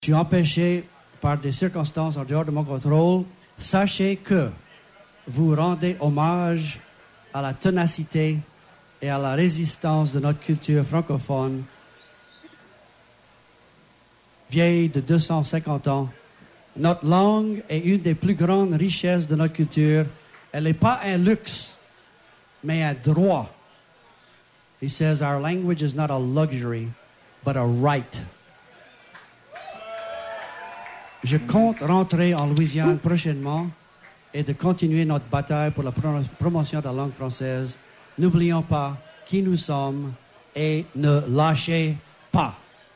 Je suis empêché par des circonstances en dehors de mon contrôle. Sachez que vous rendez hommage à la ténacité et à la résistance de notre culture francophone, vieille de 250 ans. Notre langue est une des plus grandes richesses de notre culture. Elle n'est pas un luxe, mais un droit. He says our language is not a luxury, but a right. Je compte rentrer en Louisiane prochainement et de continuer notre bataille pour la promotion de la langue française. N'oublions pas qui nous sommes et ne lâchez pas.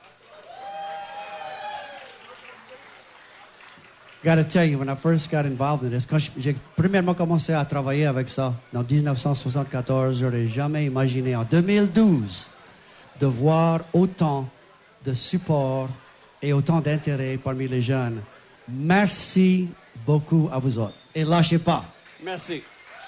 Gotta tell you, when I first got involved in this, quand j'ai premièrement commencé à travailler avec ça, en 1974, j'aurais jamais imaginé en 2012 de voir autant de support et autant d'intérêt parmi les jeunes. Merci beaucoup à vous autres. Et lâchez pas. Merci.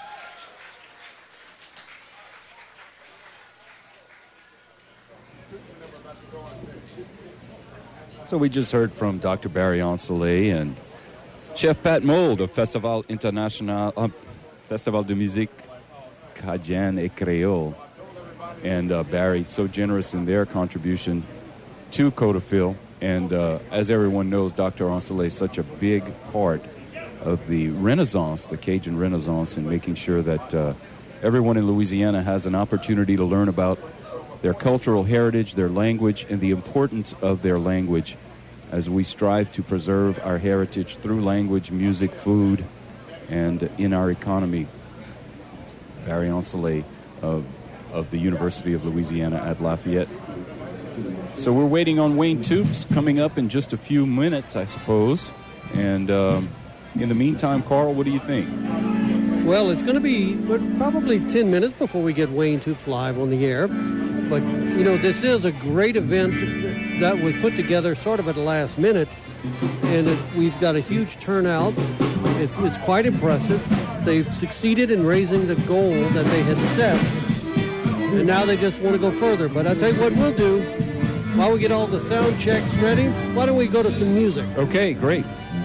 So we just heard from Dr. Barry Ancelet and Chef Pat Mould of Festival International, Festival de Musique Cajun et Creole. And Barry, so generous in their contribution to Coteau. And as everyone knows, Dr. Ancelet is such a big part of the Renaissance, the Cajun Renaissance, and making sure that everyone in Louisiana has an opportunity to learn about their cultural heritage, their language, and the importance of their language as we strive to preserve our heritage through language, music, food, and in our economy. Barry Ancelet of the University of Louisiana at Lafayette. So we're waiting on Wayne Toops coming up in just a few minutes, I suppose. And in the meantime, Carl, what do you think? Well, it's going to be probably 10 minutes before we get Wayne Toops live on the air. But, you know, this is a great event that was put together sort of at the last minute. And we've got a huge turnout. It's quite impressive. They've succeeded in raising the goal that they had set. And now they just want to go further. But I'll tell you what we'll do. While we get all the sound checks ready, why don't we go to some music? Okay, great.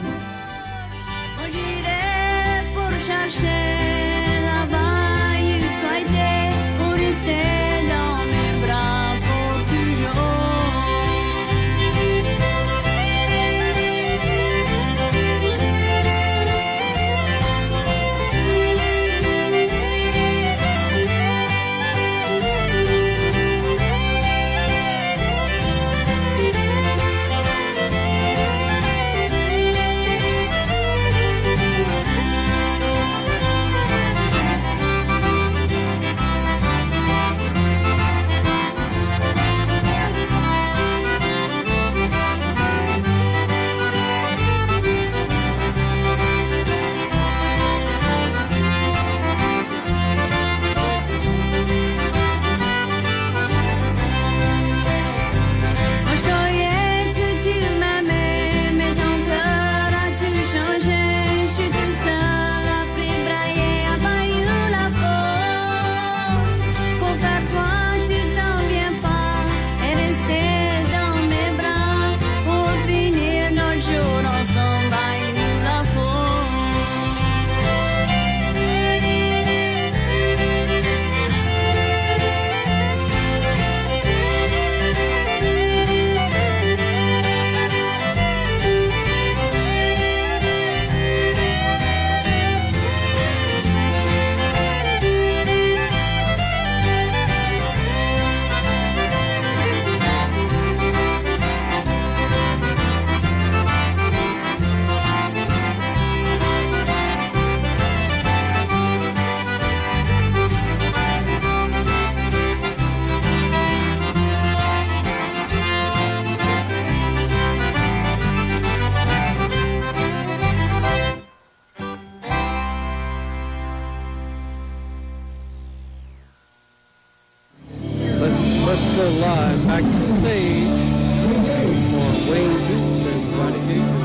Let's go live back to the stage for Wayne Toops and Johnny Cajun.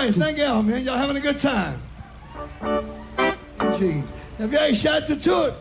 nice. Thank y'all, man. Y'all having a good time. Gee. Have y'all shot the toot?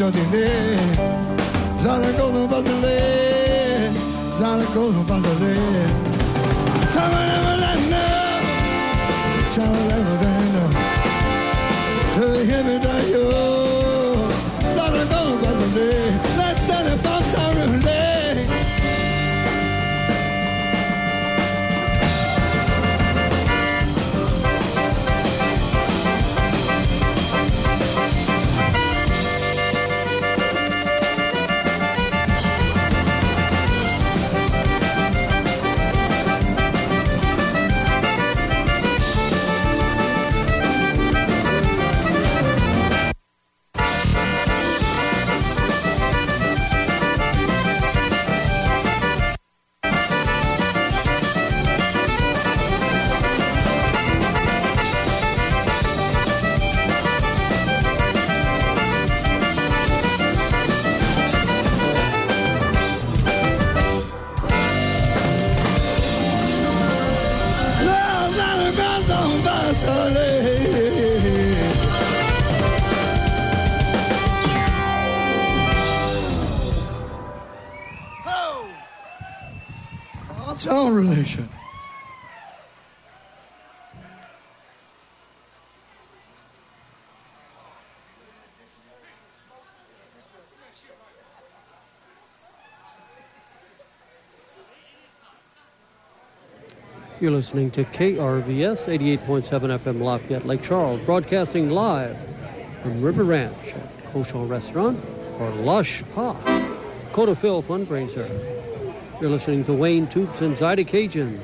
Jodine. Zana Golden Basile. Zana Golden Basile. Tamalama. Tamalama. So they give me that yo. Zana Golden Basile. Let's set about time relay. What's our relation? You're listening to KRVS 88.7 FM Lafayette Lake Charles, broadcasting live from River Ranch at Cochon Restaurant for Lush Pa, Coda Phil fundraiser. You're listening to Wayne Toops and Zyda Cajun.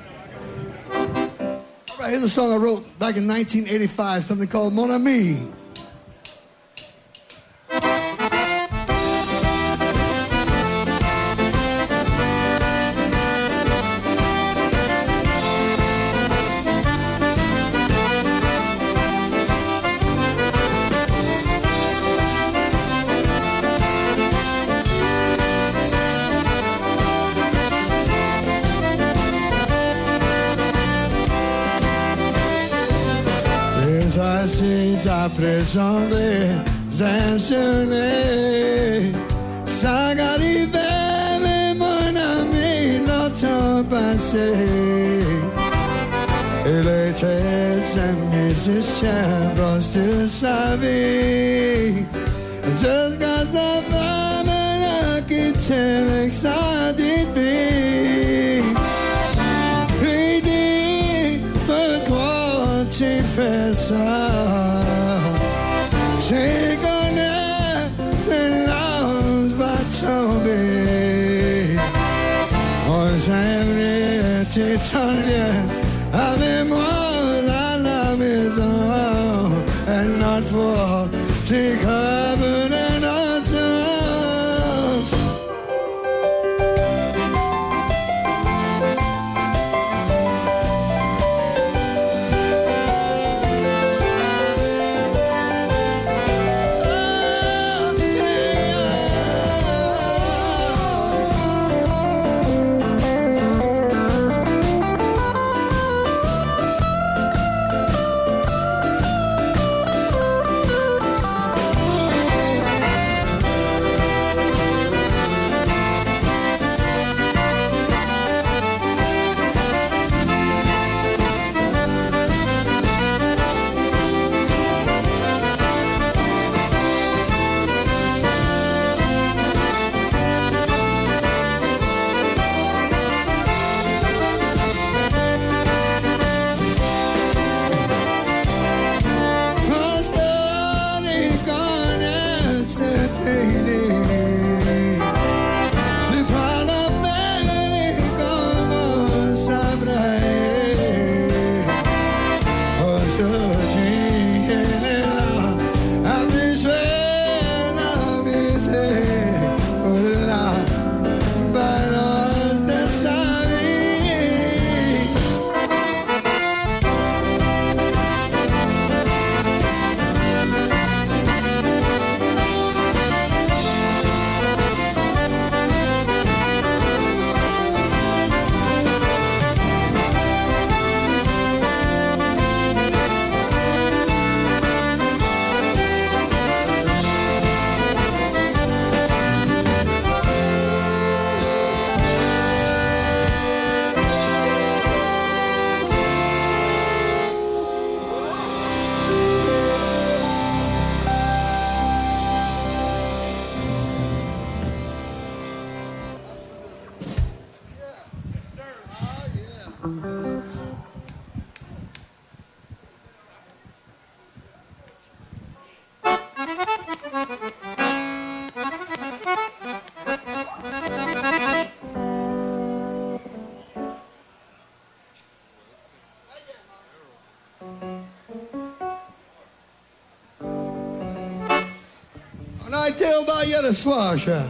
All right, here's a song I wrote back in 1985, something called Mon Ami. Présent des insolés, ça arrivait, mais mon ami, longtemps passé. Il était un musicien proche de sa vie, jusqu'à sa femme l'a quitté avec sa divine. Il dit, pourquoi tu fais ça? J'ai connu le l'ange va tomber. On s'aimerait t'étonner avec moi à la maison. Et notre fois, c'est comme une innocence. And I tell by you the swasher.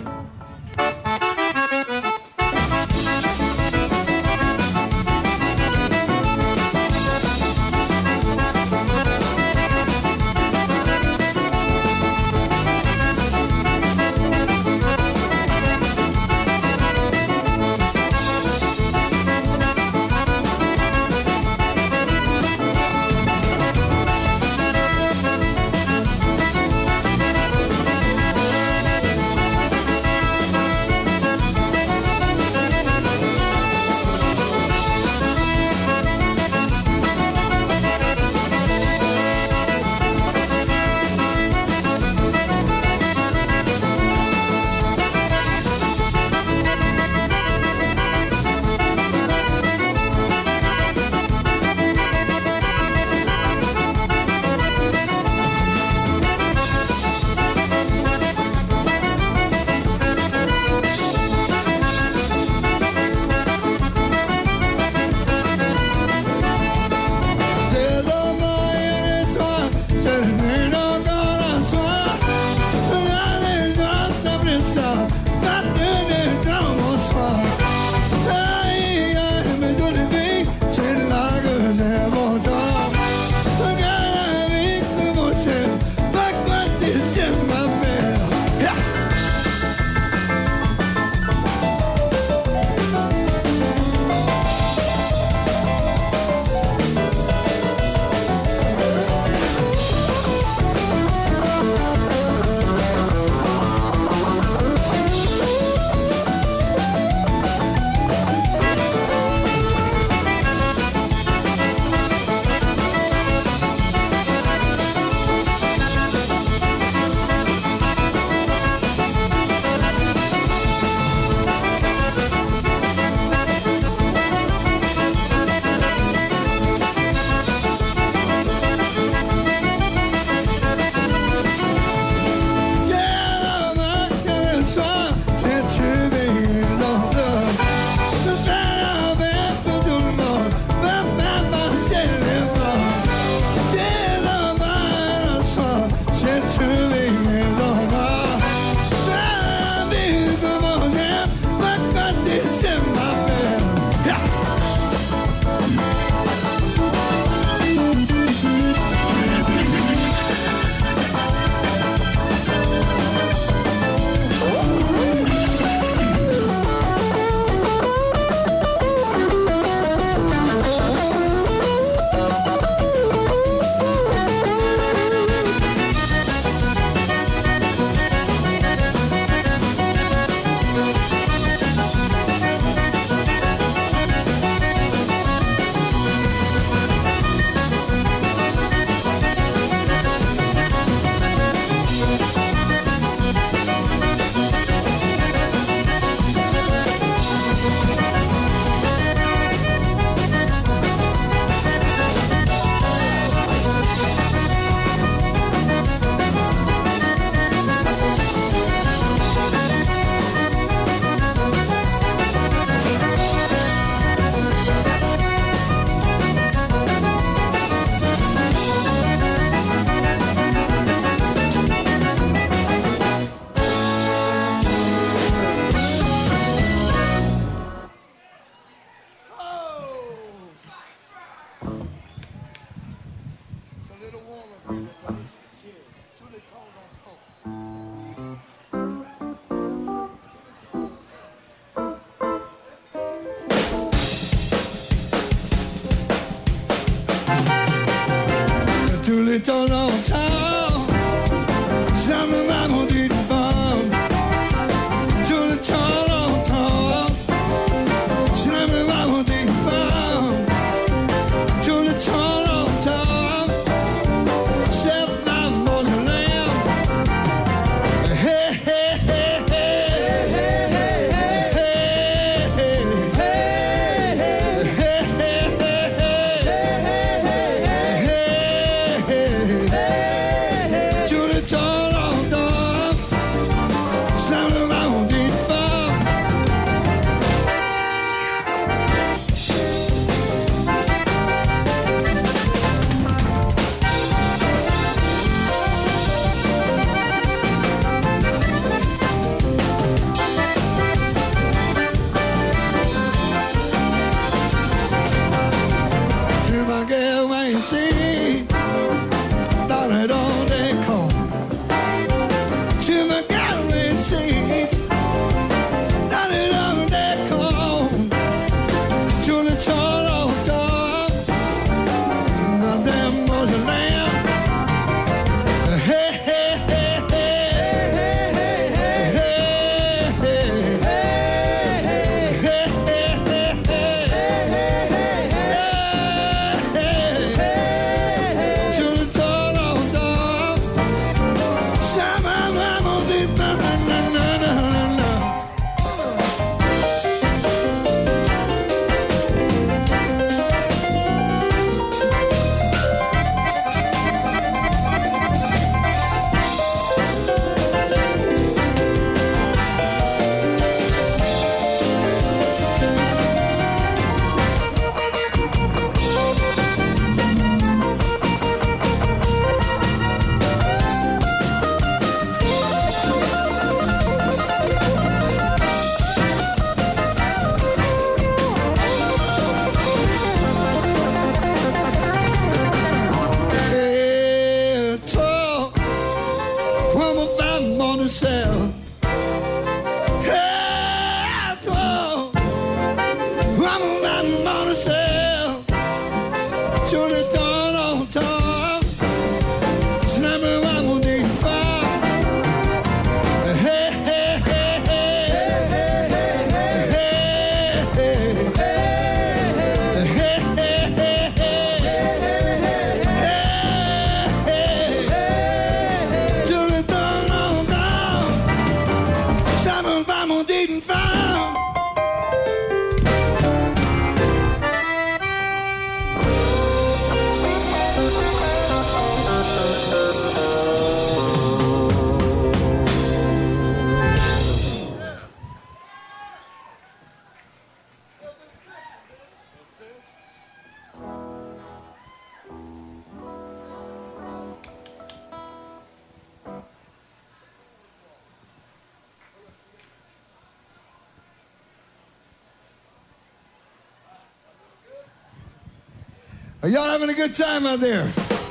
Are y'all having a good time out there?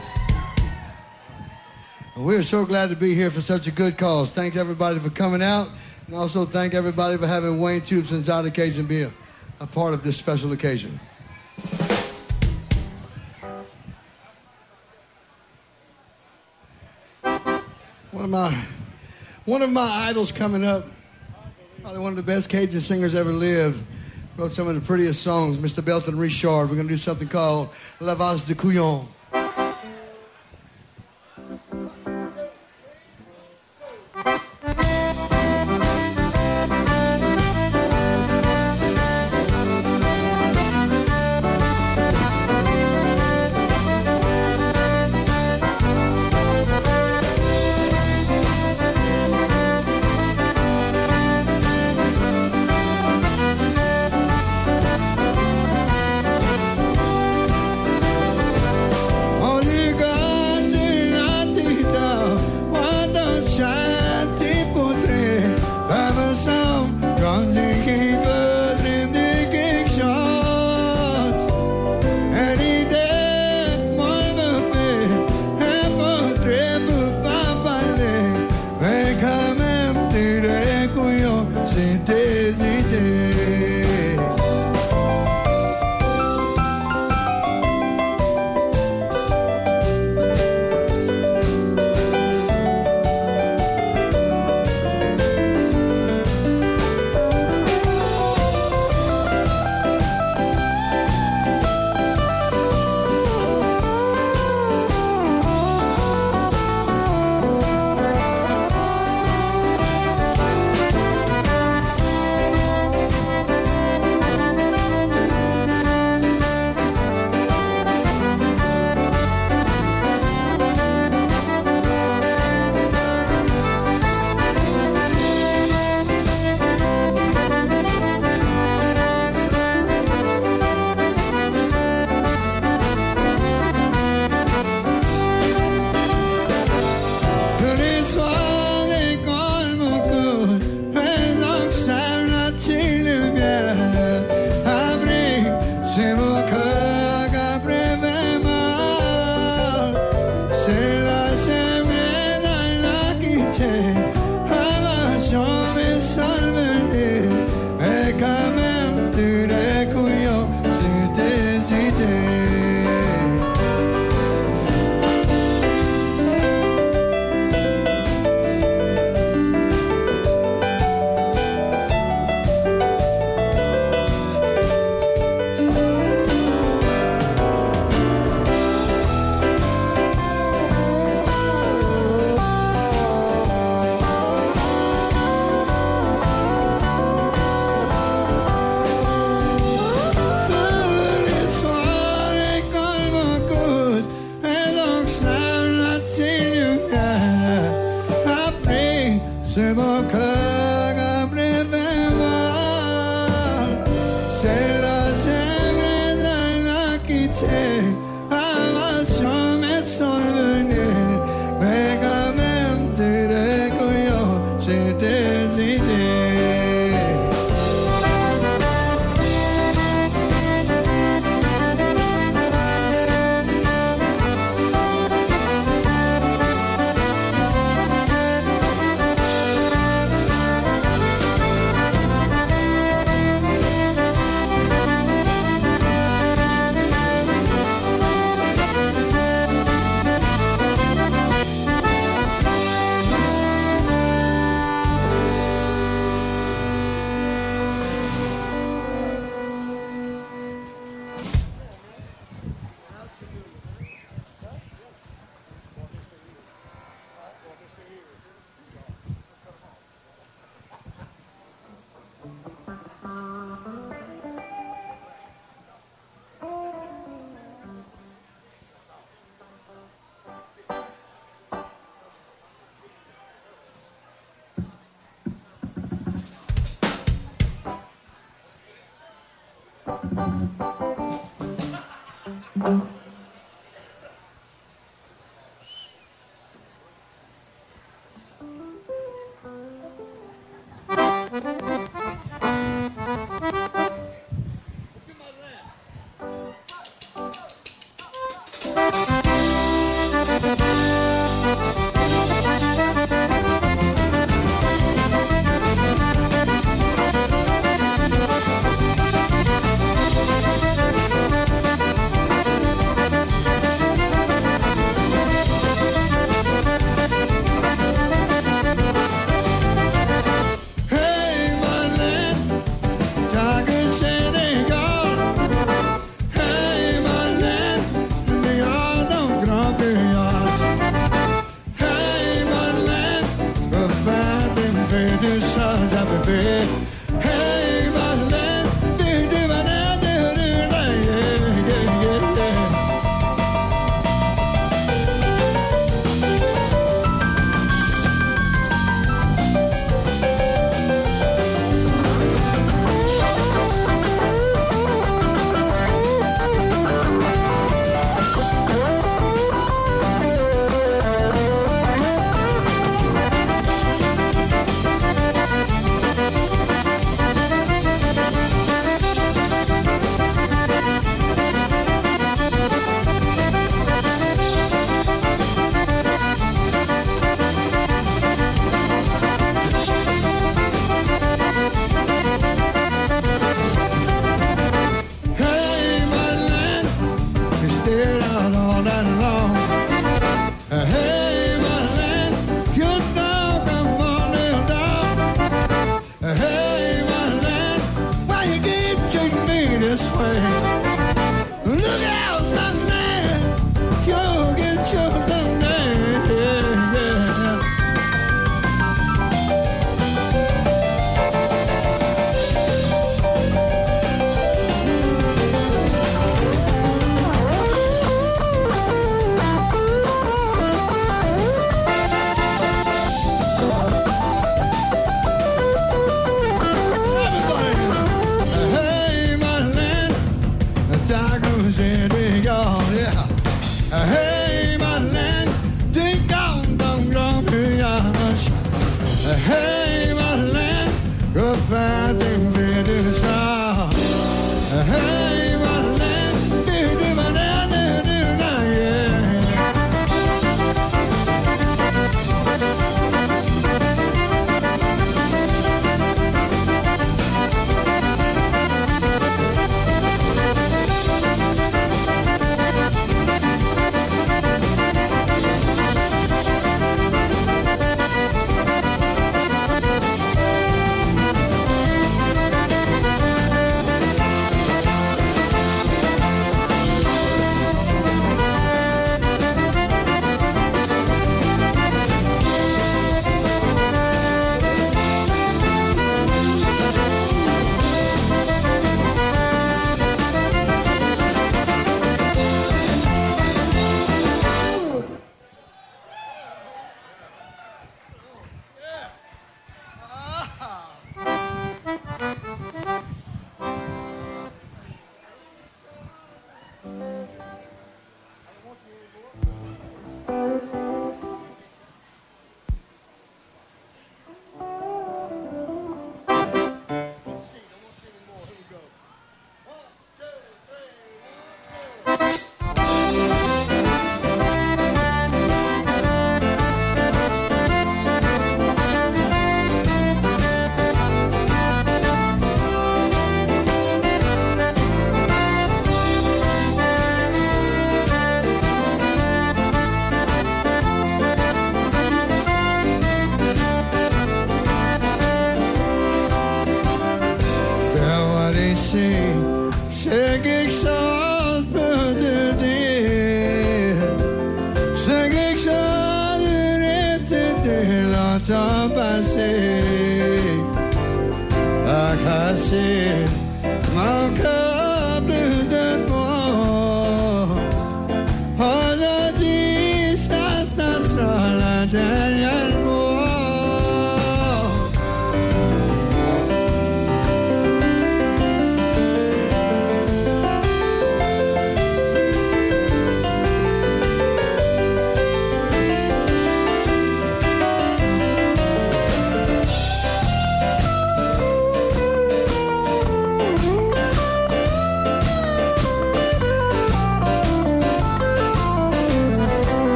Well, we're so glad to be here for such a good cause. Thanks everybody for coming out, and also thank everybody for having Wayne Tubes and South Occasion be a part of this special occasion. One of my idols coming up, probably one of the best Cajun singers ever lived, wrote some of the prettiest songs, Mr. Belton Richard. We're going to do something called La Vase de Couillon.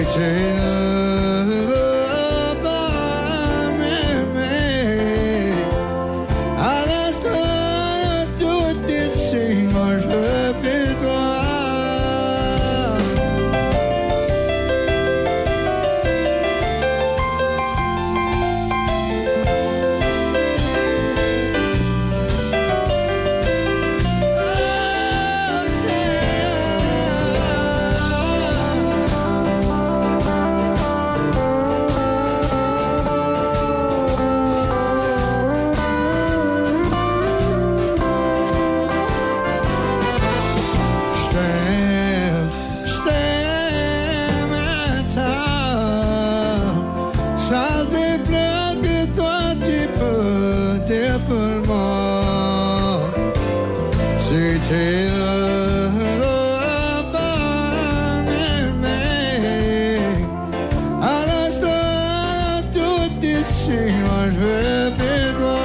À l'instant, tout ici, moi je veux plus toi. Je t'aime maintenant. Ça c'est plein que toi tu peux dire pour moi. Si t'es heureux, pas m'aimer. À l'instant, tout ici, moi je veux plus toi.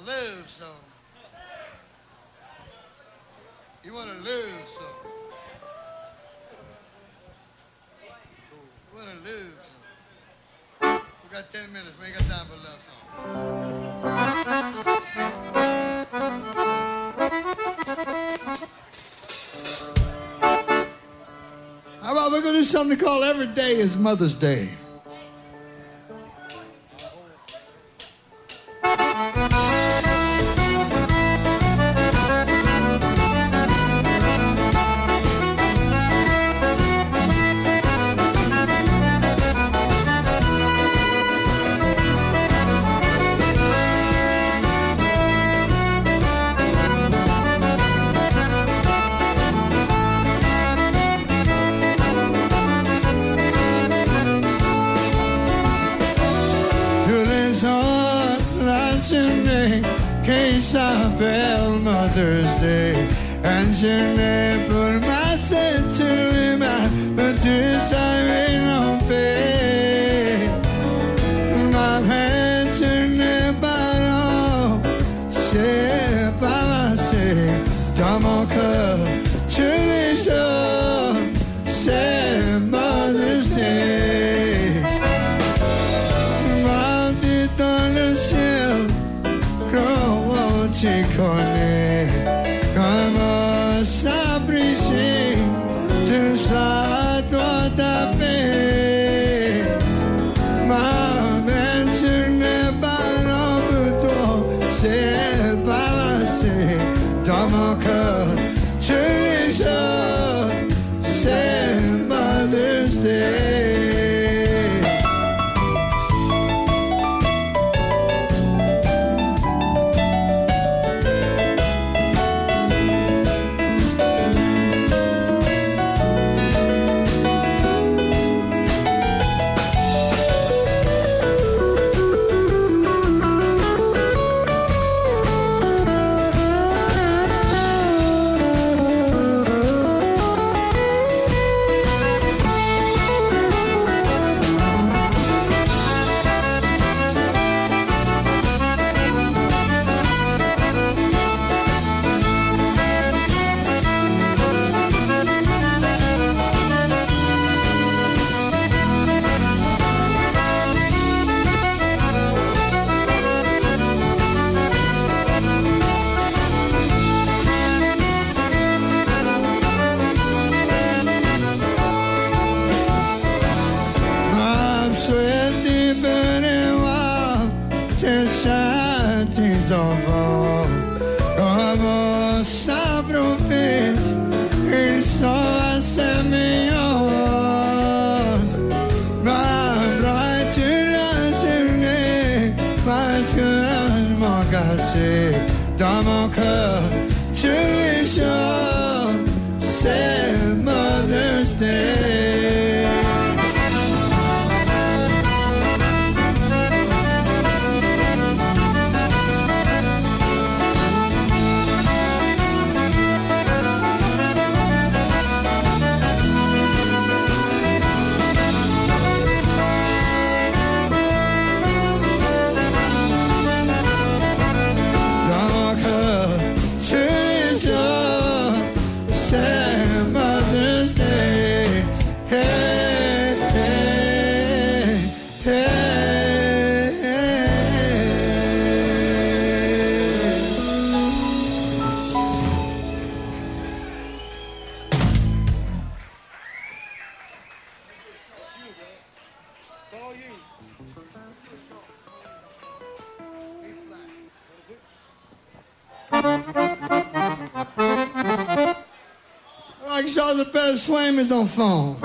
love song. You want a love song. You want a love song. We got 10 minutes. We ain't got time for a love song. How about we're going to do something called Every Day is Mother's Day. Isabel Mother's Day, and je n'ai pour ma sentiment, but tu savais non fait. Ma reine, tu n'es pas là, c'est pas passé dans mon cœur. Tous les jours, c'est Mother's Day. Mardi dans le ciel, tu connais comment s'apprécier tout ça, toi t'as fait. Ma mère, tu n'es pas là pour toi, c'est pas passé dans mon cœur. Tous les jours, c'est Mother's Day. Enfants, comment ça profite, ils sont assez mignons. Ma bride, tu l'as journée, parce que je m'en cassé dans mon cœur. Tous les jours, c'est Mother's Day. Like ça, le père soin mes enfants.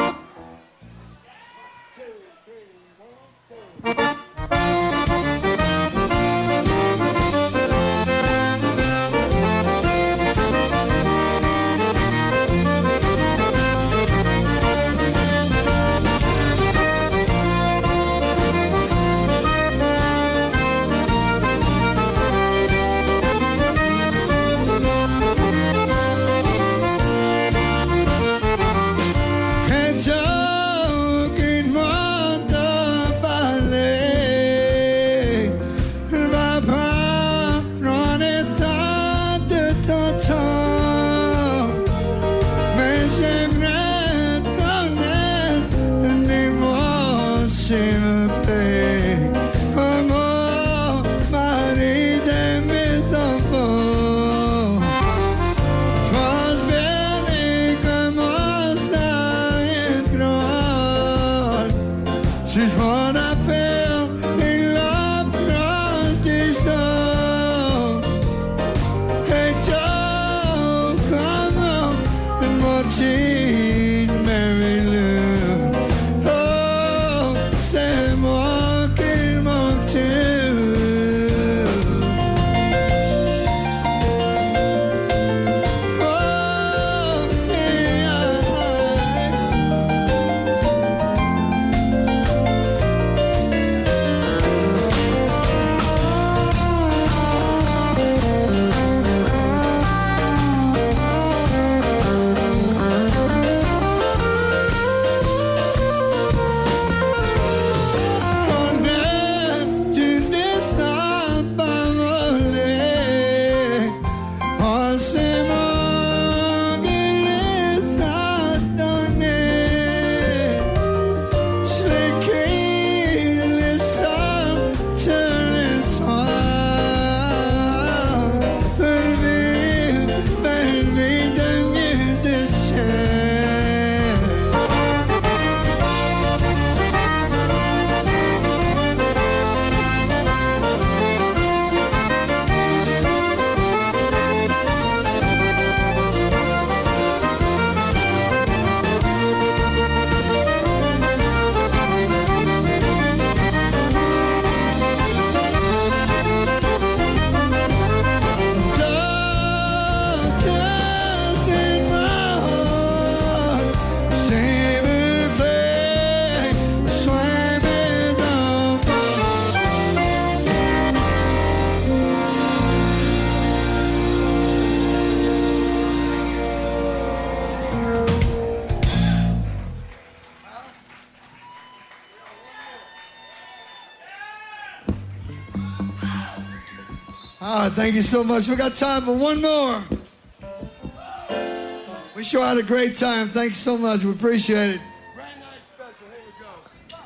All right, thank you so much. We got time for one more. We sure had a great time. Thanks so much. We appreciate it. Grand night special. Here we go.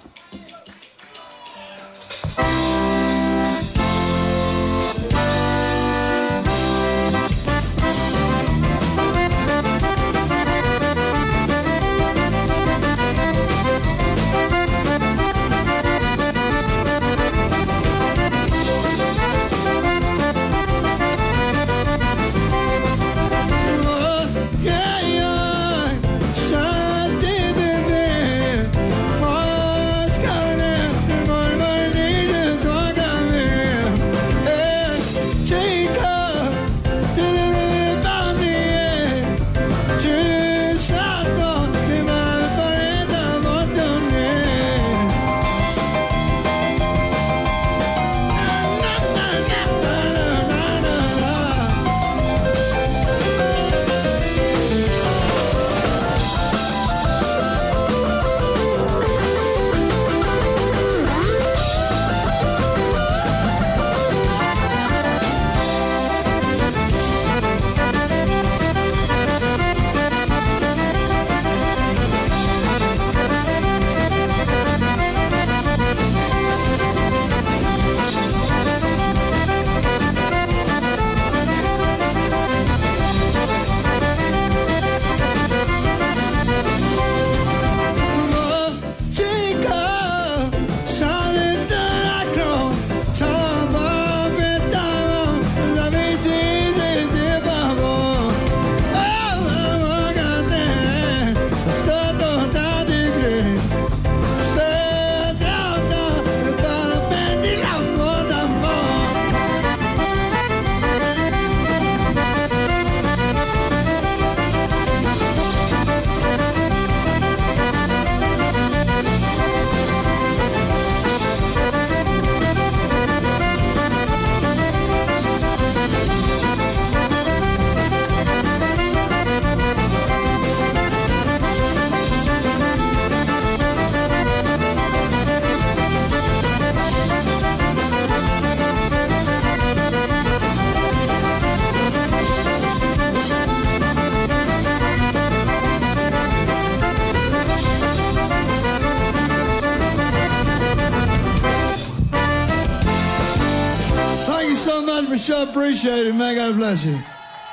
We sure appreciate it, man. God bless you.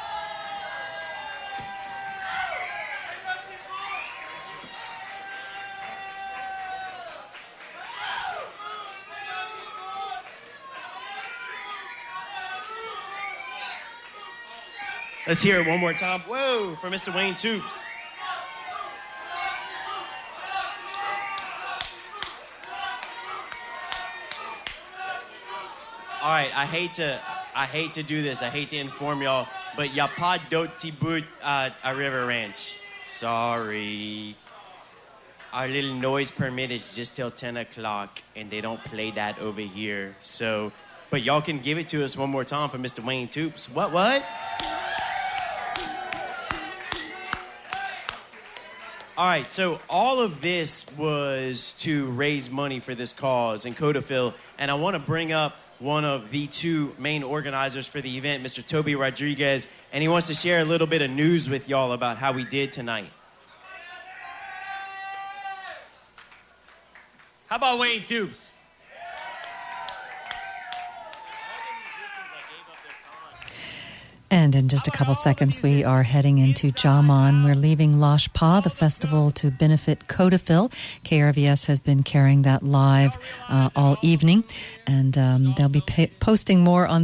Let's hear it one more time. Whoa, for Mr. Wayne Toups. All right, I hate to do this. I hate to inform y'all, but y'a pas d'autres petits bouts à River Ranch. Sorry. Our little noise permit is just till 10 o'clock, and they don't play that over here. So, but y'all can give it to us one more time for Mr. Wayne Toups. What? All right, so all of this was to raise money for this cause in Codafil, and I want to bring up one of the two main organizers for the event, Mr. Toby Rodriguez, and he wants to share a little bit of news with y'all about how we did tonight. How about Wayne Toups? And in just a couple seconds, we are heading into Jamon. We're leaving Losh Pa, the festival, to benefit Codafil. KRVS has been carrying that live all evening, and they'll be posting more on